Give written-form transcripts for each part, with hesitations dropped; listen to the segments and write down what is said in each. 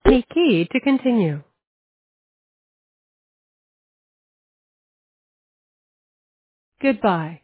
Any key to continue. Goodbye.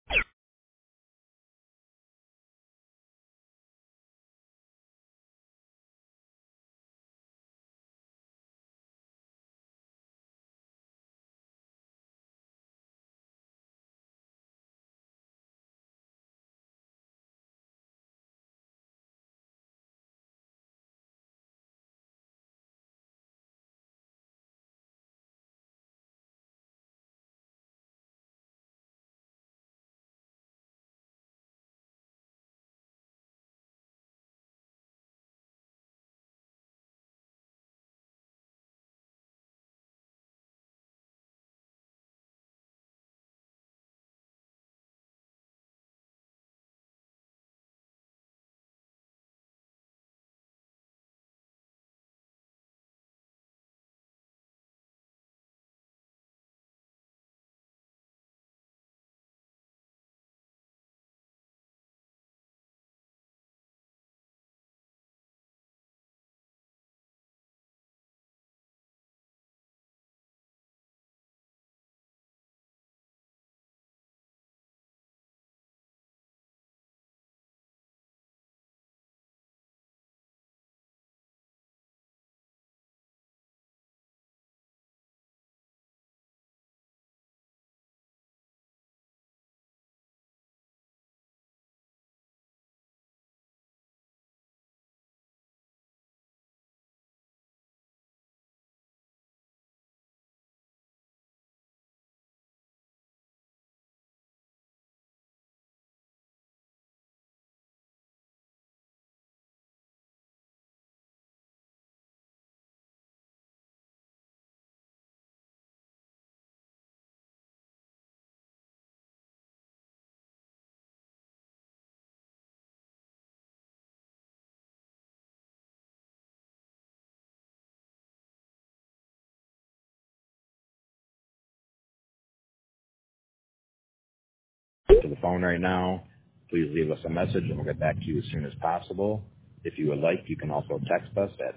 To the phone right now. Please leave us a message and we'll get back to you as soon as possible. If you would like, you can also text us at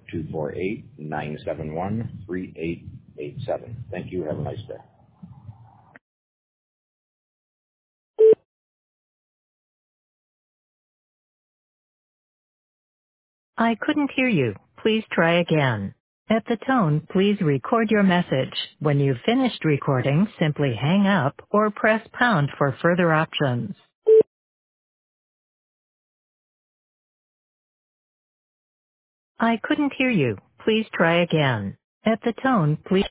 248-971-3887. Thank you. Have a nice day. I couldn't hear you. Please try again. At the tone, please record your message. When you've finished recording, simply hang up or press pound for further options. I couldn't hear you. Please try again. At the tone, please